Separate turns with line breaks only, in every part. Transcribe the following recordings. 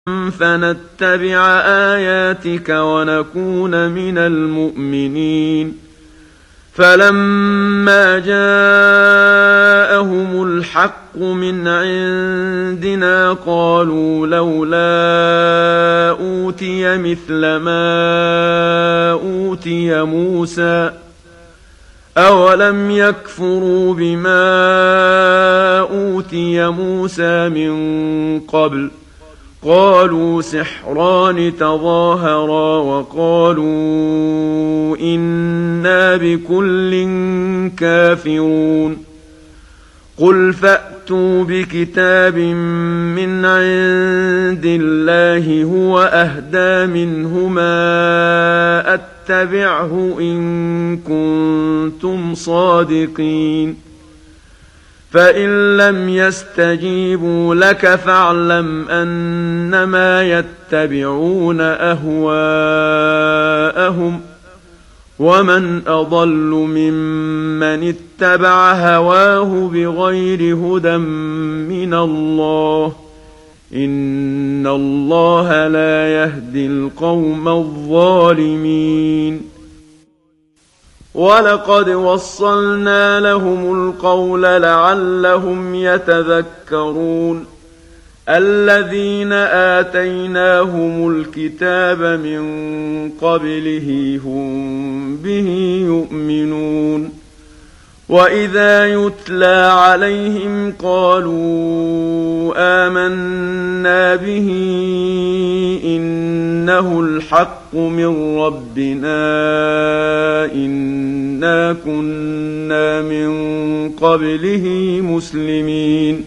فنتبع آياتك ونكون من المؤمنين. فلما جاءهم الحق من عندنا قالوا لولا أوتي مثل ما أوتي موسى أولم يكفروا بما أوتي موسى من قبل قالوا سحران تظاهرا وقالوا إنا بكل كافرون. قل فأتوا بكتاب من عند الله هو أهدى منهما أتبعه إن كنتم صادقين. فإن لم يستجيبوا لك فاعلم أنما يتبعون أهواءهم ومن أضل ممن اتبع هواه بغير هدى من الله إن الله لا يهدي القوم الظالمين. ولقد وصلنا لهم القول لعلهم يتذكرون. الذين آتيناهم الكتاب من قبله هم به يؤمنون. وإذا يتلى عليهم قالوا آمنا به إنه الحق من ربنا إنا كنا من قبله مسلمين.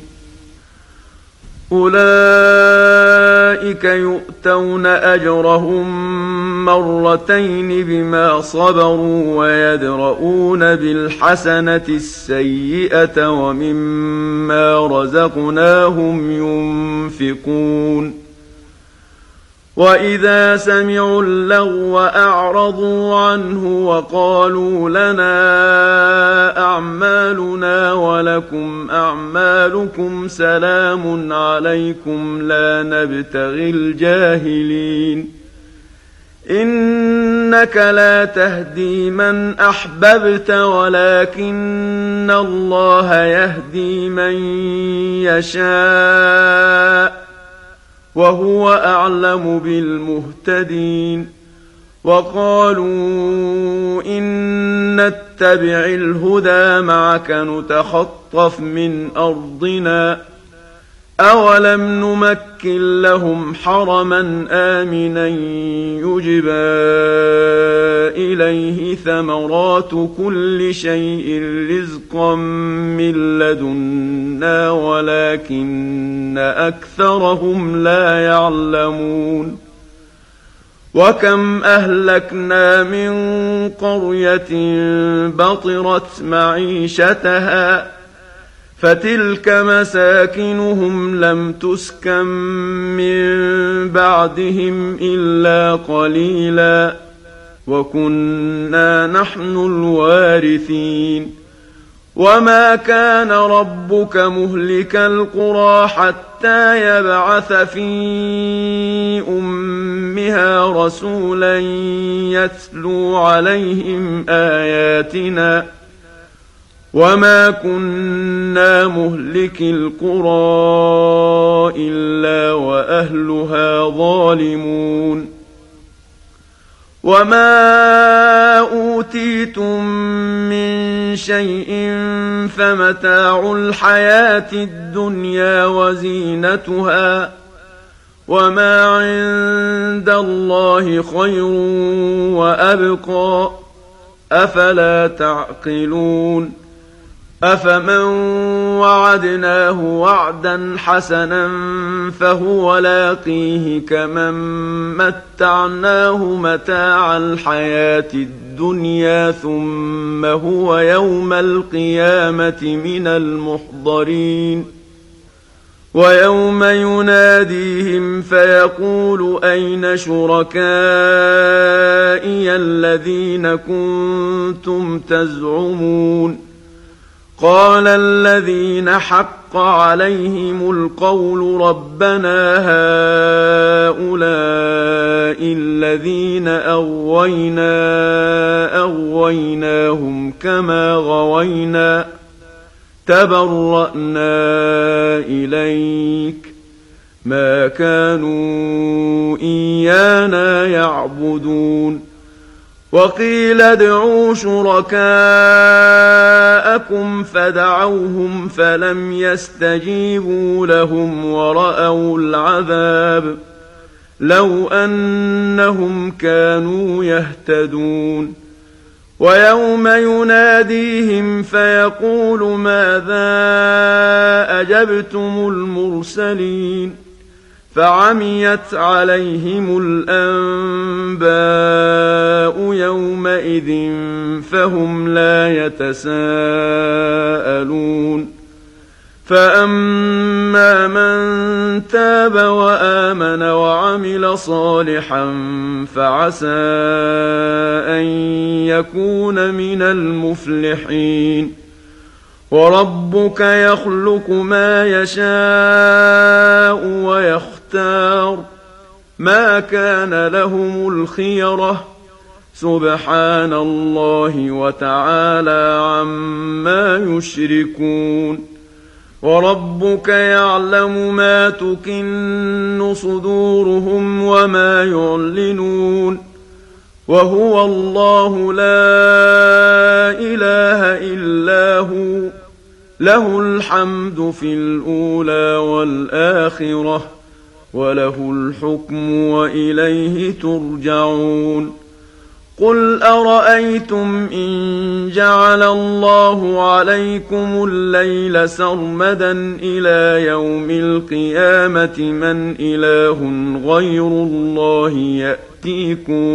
أولئك يؤتون أجرهم مرتين بما صبروا ويدرؤون بالحسنة السيئة ومما رزقناهم ينفقون. وإذا سمعوا اللغو أعرضوا عنه وقالوا لنا أعمالنا ولكم أعمالكم سلام عليكم لا نبتغي الجاهلين. إنك لا تهدي من أحببت ولكن الله يهدي من يشاء وهو أعلم بالمهتدين. وقالوا إن نتبع الهدى معك نتخطف من أرضنا أولم نمكن لهم حرما آمنا يجبى إليه ثمرات كل شيء رزقا من لدنا ولكن أكثرهم لا يعلمون. وكم أهلكنا من قرية بطرت معيشتها فتلك مساكنهم لم تسكن من بعدهم إلا قليلا وكنا نحن الوارثين. وما كان ربك مهلك القرى حتى يبعث في أمها رسولا يتلو عليهم آياتنا وما كنا مهلك القرى إلا وأهلها ظالمون. وما أوتيتم من شيء فمتاع الحياة الدنيا وزينتها وما عند الله خير وأبقى أفلا تعقلون. أفمن وعدناه وعدا حسنا فهو لاقيه كمن متعناه متاع الحياة الدنيا ثم هو يوم القيامة من المحضرين. ويوم يناديهم فيقول أين شركائي الذين كنتم تزعمون قال الذين حق حق عليهم القول ربنا هؤلاء الذين أغويناهم كما غوينا تبرأنا إليك ما كانوا إيانا يعبدون وقيل ادعوا شركاءكم فدعوهم فلم يستجيبوا لهم ورأوا العذاب لو أنهم كانوا يهتدون ويوم يناديهم فيقول ماذا أجبتم المرسلين فعميت عليهم الأنباء يومئذ فهم لا يتساءلون فأما من تاب وآمن وعمل صالحا فعسى أن يكون من المفلحين وربك يخلق ما يشاء ويختار ما كان لهم الخيرة سبحان الله وتعالى عما يشركون وربك يعلم ما تكن صدورهم وما يعلنون وهو الله لا إله إلا هو له الحمد في الأولى والآخرة وله الحكم وإليه ترجعون قل أرأيتم إن جعل الله عليكم الليل سرمدا إلى يوم القيامة من إله غير الله يأتيكم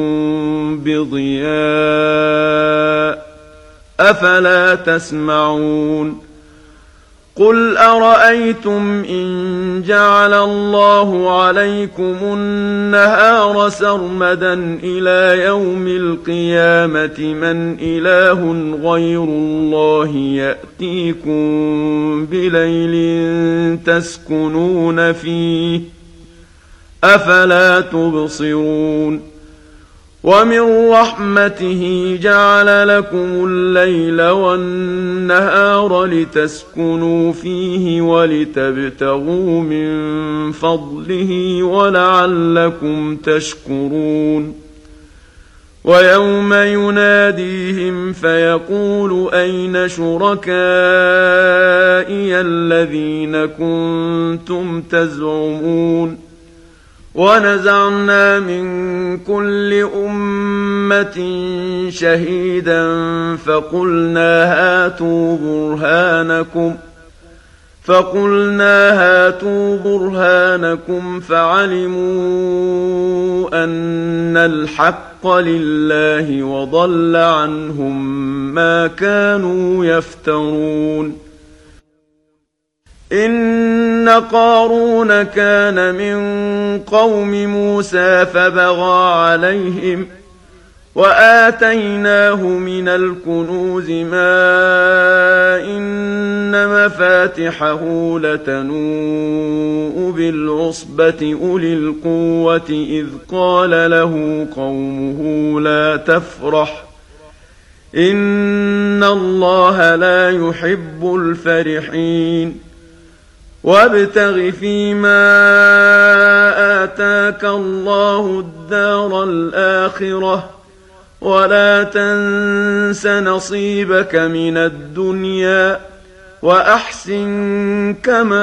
بضياء أفلا تسمعون قل أرأيتم إن جعل الله عليكم النهار سرمدا إلى يوم القيامة من إله غير الله يأتيكم بليل تسكنون فيه أفلا تبصرون ومن رحمته جعل لكم الليل والنهار لتسكنوا فيه ولتبتغوا من فضله ولعلكم تشكرون ويوم يناديهم فيقول أين شركائي الذين كنتم تزعمون ونزعنا من كل أمة شهيدا فقلنا هاتوا برهانكم فعلموا أن الحق لله وضل عنهم ما كانوا يفترون إن قارون كان من قوم موسى فبغى عليهم وآتيناه من الكنوز ما إن مفاتحه لتنوء بالعصبة أولي القوة إذ قال له قومه لا تفرح إن الله لا يحب الفرحين وابتغ فيما آتاك الله الدار الآخرة ولا تنس نصيبك من الدنيا وأحسن كما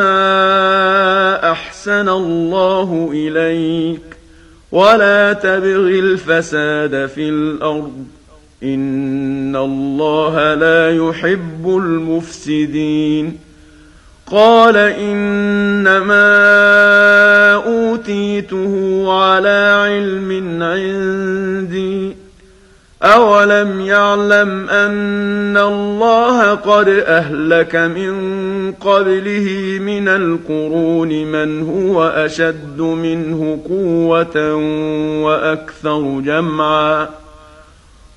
أحسن الله إليك ولا تبغ الفساد في الأرض إن الله لا يحب المفسدين قال إنما أوتيته على علم عندي أولم يعلم أن الله قد أهلك من قبله من القرون من هو أشد منه قوة وأكثر جمعا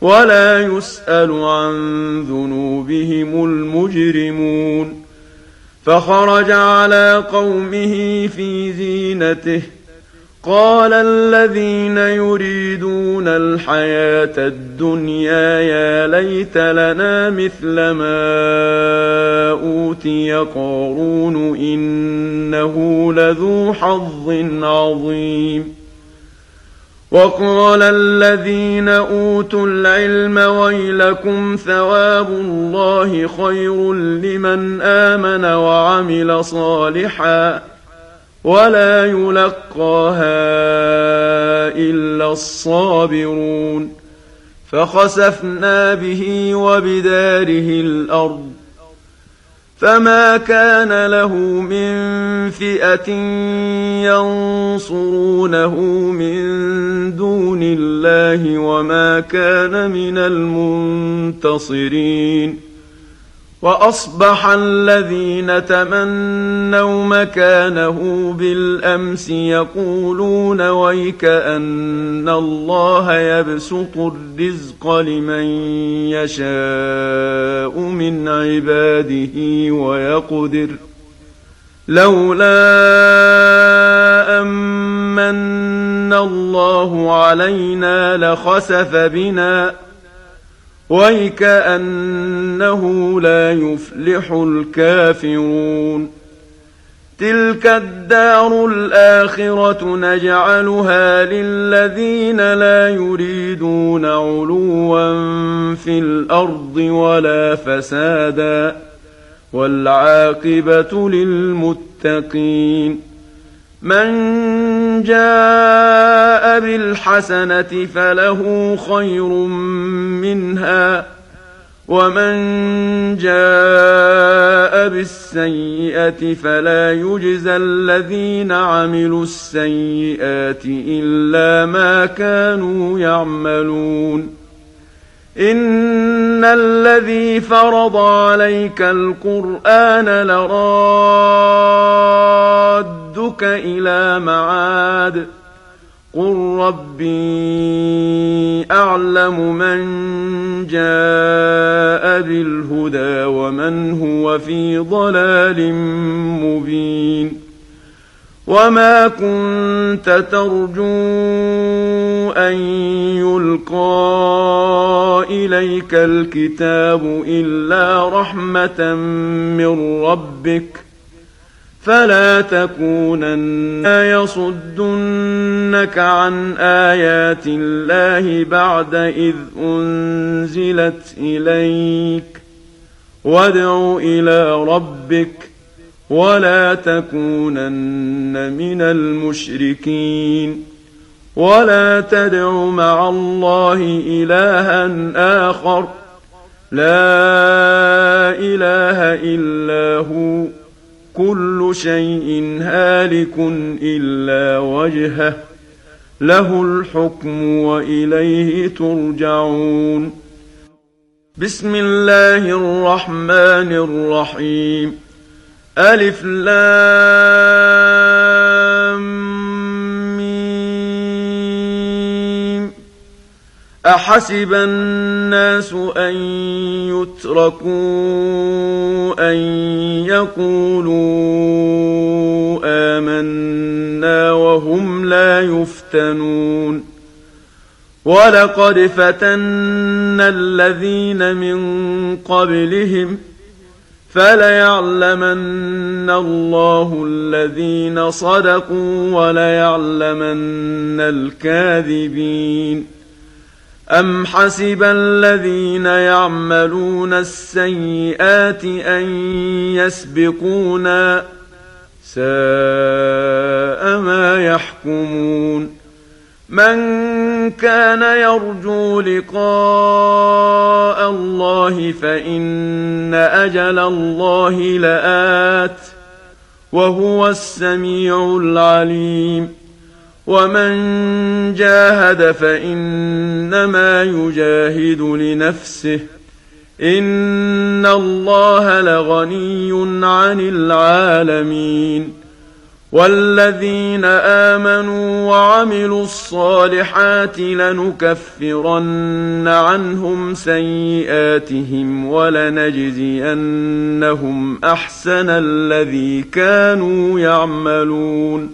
ولا يسأل عن ذنوبهم المجرمون فخرج على قومه في زينته قال الذين يريدون الحياة الدنيا يا ليت لنا مثل ما أوتي قارون إنه لذو حظ عظيم. وقال الذين أوتوا العلم ويلكم ثواب الله خير لمن آمن وعمل صالحا ولا يلقاها إلا الصابرون. فخسفنا به وبداره الأرض فما كان له من فئة ينصرونه من دون الله وما كان من المنتصرين. وأصبح الذين تمنوا مكانه بالأمس يقولون ويكأن الله يبسط الرزق لمن يشاء من عباده ويقدر لولا أمن الله علينا لخسف بنا ويكأنه لا يفلح الكافرون. تلك الدار الآخرة نجعلها للذين لا يريدون علوا في الأرض ولا فسادا والعاقبة للمتقين. من جاء بالحسنة فله خير منها ومن جاء بالسيئة فلا يجزى الذين عملوا السيئات إلا ما كانوا يعملون. إن الذي فرض عليك القرآن لرادك إلى معاد قل ربي أعلم من جاء بالهدى ومن هو في ضلال مبين. وما كنت ترجو أن يلقى إليك الكتاب إلا رحمة من ربك فلا تكونن يصدنك عن آيات الله بعد إذ أنزلت إليك وادع إلى ربك ولا تكونن من المشركين. ولا تدع مع الله إلها آخر لا إله إلا هو كل شيء هالك إلا وجهه له الحكم وإليه ترجعون. بسم الله الرحمن الرحيم. ألف لام ميم. أحسب الناس أن يتركوا أن يقولوا آمنا وهم لا يفتنون. ولقد فتنا الذين من قبلهم فليعلمن الله الذين صدقوا وليعلمن الكاذبين. أم حسب الذين يعملون السيئات أن يسبقونا ساء ما يحكمون. من كان يرجو لقاء الله فإن أجل الله لآت وهو السميع العليم. ومن جاهد فإنما يجاهد لنفسه إن الله لغني عن العالمين. والذين آمنوا وعملوا الصالحات لنكفرن عنهم سيئاتهم ولنجزينهم أحسن الذي كانوا يعملون.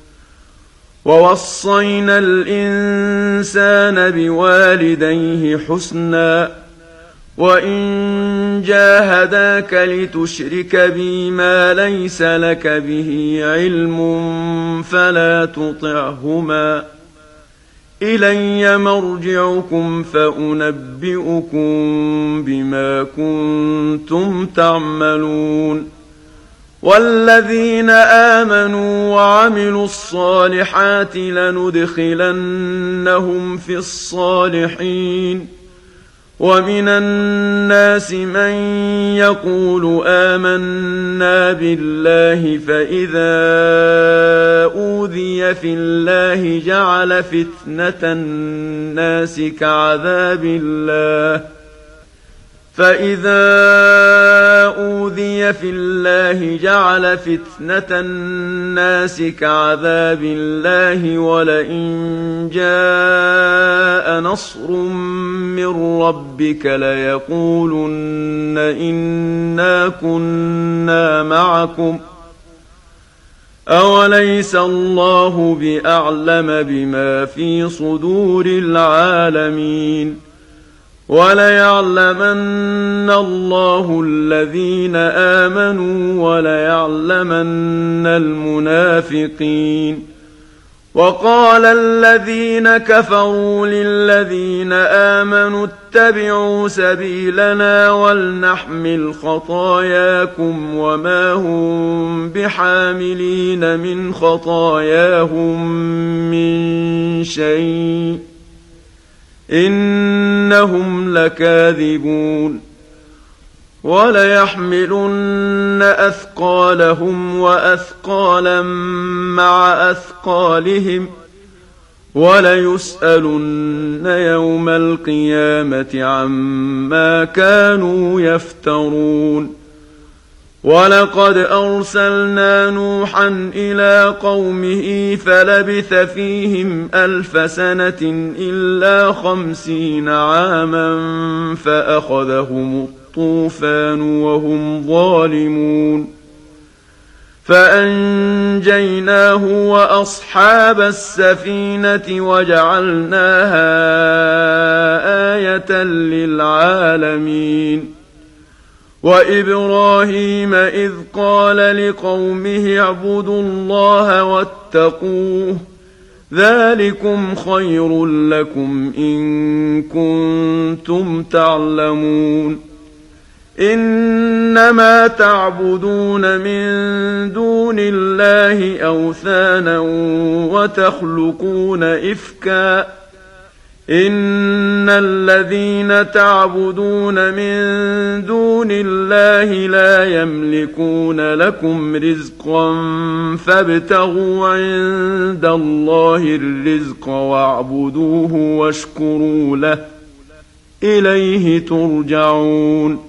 ووصينا الإنسان بوالديه حسنا وإن جاهداك لتشرك بي ما ليس لك به علم فلا تطعهما إلي مرجعكم فأنبئكم بما كنتم تعملون. والذين آمنوا وعملوا الصالحات لندخلنهم في الصالحين. ومن الناس من يقول آمنا بالله فإذا أوذي في الله جعل فتنة الناس كعذاب الله ولئن جاء نصر من ربك ليقولن إنا كنا معكم أوليس الله بأعلم بما في صدور العالمين. وليعلمن الله الذين آمنوا وليعلمن المنافقين. وقال الذين كفروا للذين آمنوا اتبعوا سبيلنا ولنحمل خطاياكم وما هم بحاملين من خطاياهم من شيء إنهم لكاذبون. وليحملن أثقالهم وأثقالا مع أثقالهم وليسألن يوم القيامة عما كانوا يفترون. ولقد أرسلنا نوحا إلى قومه فلبث فيهم 1000 سنة إلا 50 عاما فأخذهم الطوفان وهم ظالمون فأنجيناه وأصحاب السفينة وجعلناها آية للعالمين. وإبراهيم إذ قال لقومه اعبدوا الله واتقوه ذلكم خير لكم إن كنتم تعلمون. إنما تعبدون من دون الله أوثانا وتخلقون إفكا إن الذين تعبدون من دون الله لا يملكون لكم رزقا فابتغوا عند الله الرزق واعبدوه واشكروا له إليه ترجعون.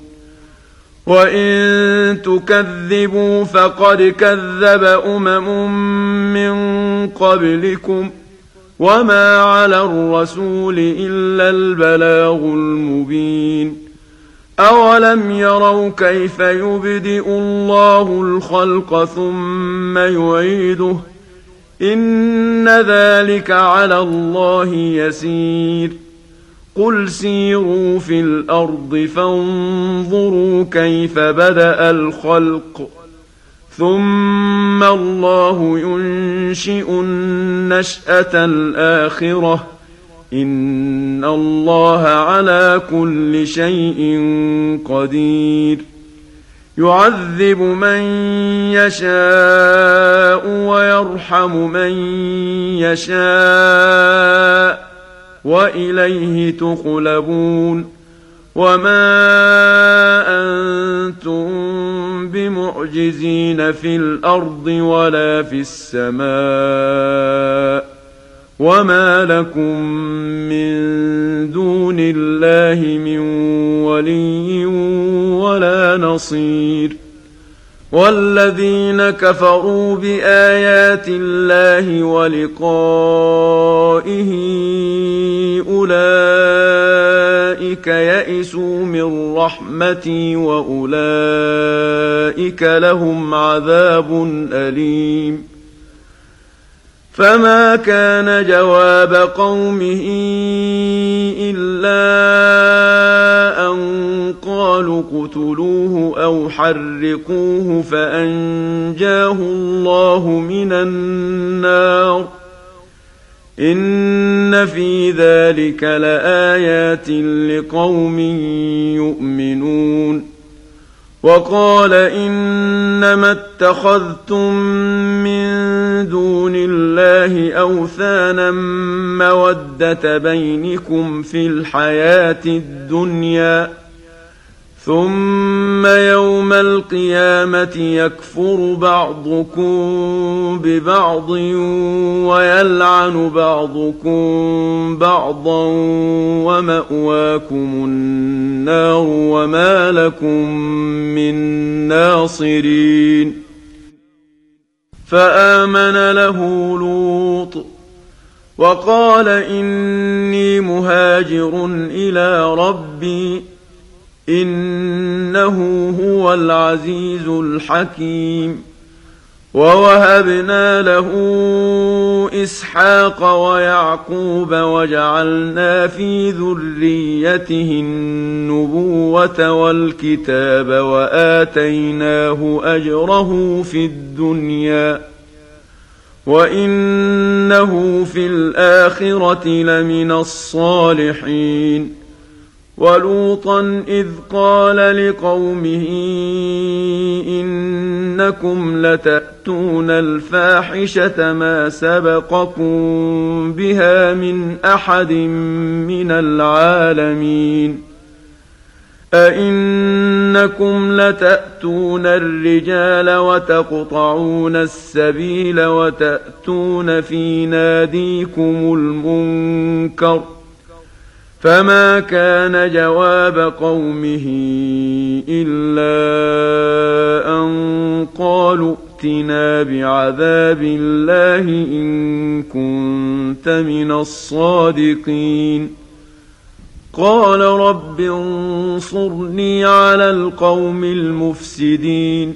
وإن تكذبوا فقد كذب من قبلكم وما على الرسول إلا البلاغ المبين. أولم يروا كيف يبدئ الله الخلق ثم يعيده إن ذلك على الله يسير. قل سيروا في الأرض فانظروا كيف بدأ الخلق ثم الله ينشئ النشأة الآخرة إن الله على كل شيء قدير. يعذب من يشاء ويرحم من يشاء وإليه تقلبون. وما أنتم بمعجزين في الأرض ولا في السماء وما لكم من دون الله من ولي ولا نصير. والذين كفروا بآيات الله ولقائه أولئك يئسوا من رحمتي وأولئك لهم عذاب أليم. فما كان جواب قومه إلا أن قالوا اقتلوه أو حرقوه فأنجاه الله من النار. إن في ذلك لآيات لقوم يؤمنون. وقال إنما اتخذتم من دون الله أوثانا مودة بينكم في الحياة الدنيا ثم يوم القيامة يكفر بعضكم ببعض ويلعن بعضكم بعضا ومأواكم النار وما لكم من ناصرين. فآمن له لوط وقال إني مهاجر إلى ربي إنه هو العزيز الحكيم. ووهبنا له إسحاق ويعقوب وجعلنا في ذريته النبوة والكتاب وآتيناه أجره في الدنيا وإنه في الآخرة لمن الصالحين. ولوطا إذ قال لقومه إنكم لتأتون الفاحشة ما سبقكم بها من أحد من العالمين. أئنكم لتأتون الرجال وتقطعون السبيل وتأتون في ناديكم المنكر. فما كان جواب قومه إلا أن قالوا ائتنا بعذاب الله إن كنت من الصادقين. قال رب انصرني على القوم المفسدين.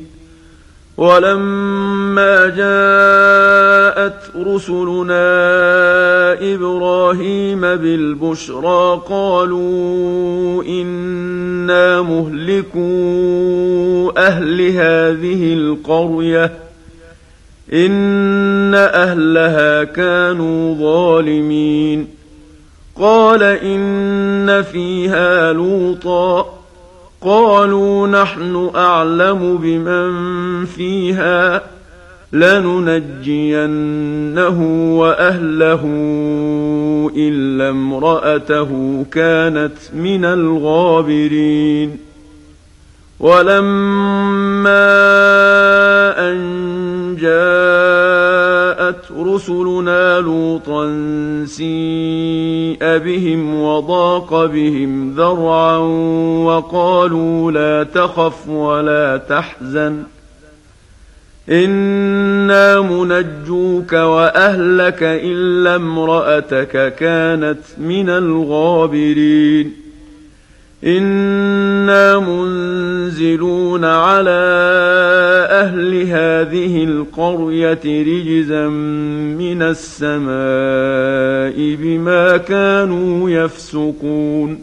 ولما جاءت رسلنا إبراهيم بالبشرى قالوا إنا مهلكو أهل هذه القرية إن أهلها كانوا ظالمين. قال إن فيها لوطا قالوا نحن أعلم بمن فيها لننجينه وأهله إلا امرأته كانت من الغابرين. ولما أن جاءت رسلنا لوطا سيء بهم وضاق بهم ذرعا وقالوا لا تخف ولا تحزن إنا منجوك وأهلك إلا امرأتك كانت من الغابرين. إنا منزلون على أهل هذه القرية رجزا من السماء بما كانوا يفسقون.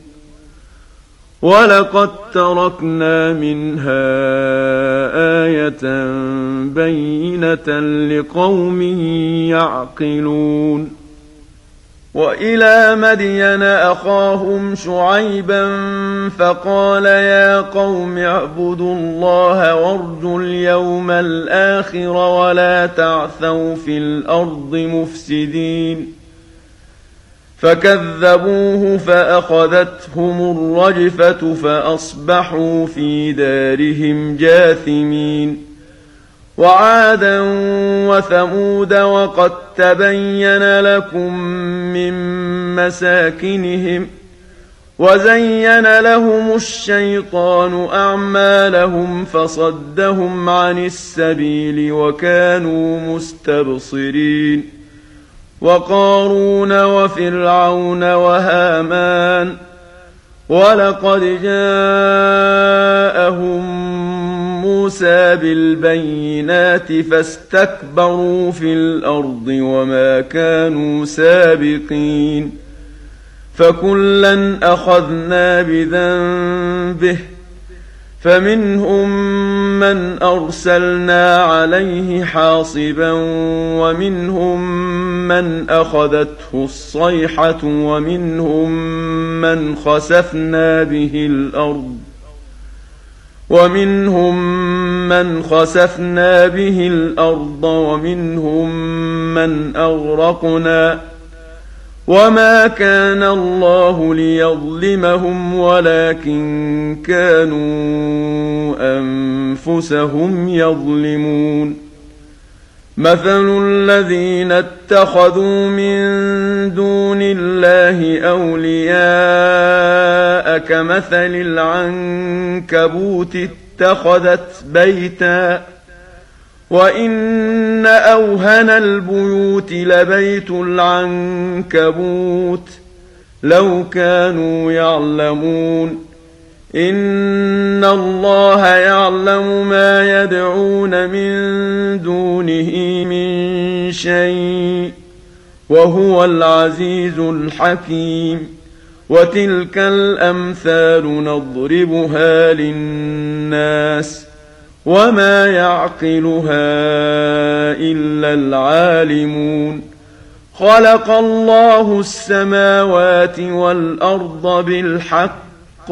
ولقد تركنا منها آية بينة لقوم يعقلون. وإلى مدين أخاهم شعيبا فقال يا قوم اعبدوا الله وارجوا اليوم الآخر ولا تعثوا في الأرض مفسدين. فكذبوه فأخذتهم الرجفة فأصبحوا في دارهم جاثمين. وعادا وثمود وقد تبين لكم من مساكنهم وزين لهم الشيطان أعمالهم فصدهم عن السبيل وكانوا مستبصرين وقارون وفرعون وهامان ولقد جاءهم موسى بالبينات فاستكبروا في الأرض وما كانوا سابقين فكلا أخذنا بذنبه فمنهم من أرسلنا عليه حاصبا ومنهم من أخذته الصيحة ومنهم من خسفنا به الأرض ومنهم من أغرقنا وما كان الله ليظلمهم ولكن كانوا أنفسهم يظلمون مثل الذين اتخذوا من دون الله أولياء كمثل العنكبوت اتخذت بيتا وإن أوهن البيوت لبيت العنكبوت لو كانوا يعلمون إن الله يعلم ما يدعون من دونه من شيء وهو العزيز الحكيم وتلك الأمثال نضربها للناس وما يعقلها إلا العالمون خلق الله السماوات والأرض بالحق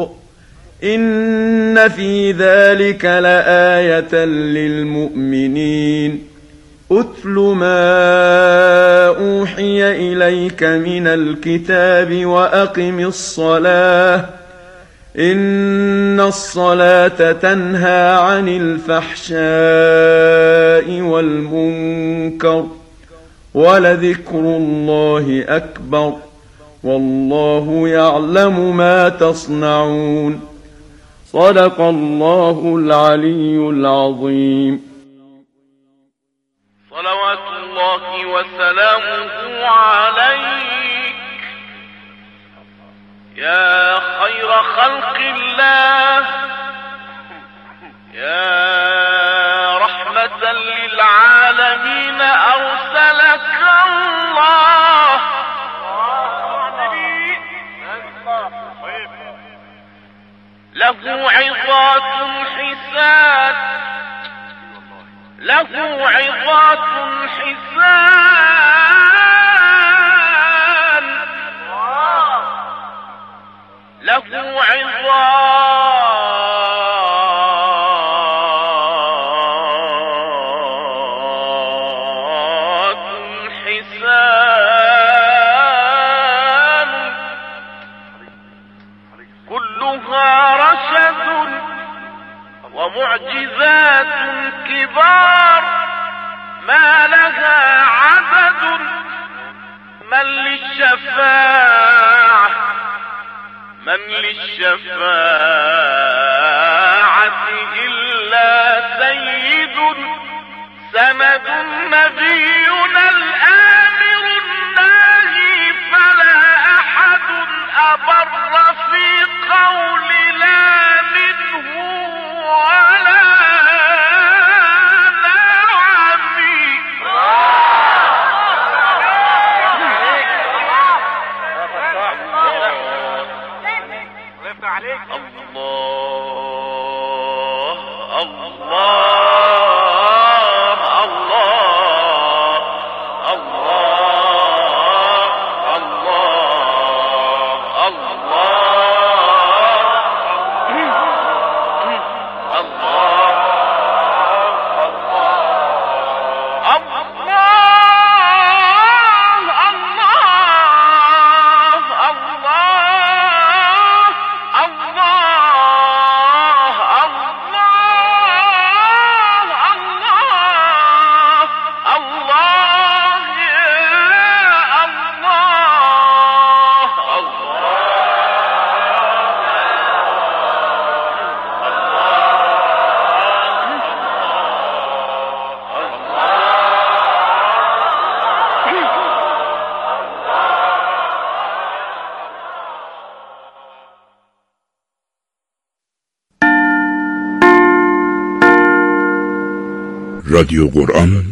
إن في ذلك لآية للمؤمنين أتل ما أوحي إليك من الكتاب وأقم الصلاة إن الصلاة تنهى عن الفحشاء والمنكر ولذكر الله أكبر والله يعلم ما تصنعون صدق الله العلي العظيم
صلوات الله وسلامه عليك يا خير خلق الله يا رحمة للعالمين أرسلك الله له عظات حسان له عظات حسان له عظات حسان كلها رشد ومعجزات كبار ما لها عدد من للشفاعة إلا سيد سند نبينا الآمر الناهي فلا أحد أبر في قول لا منه ولا الله
رادیو قرآن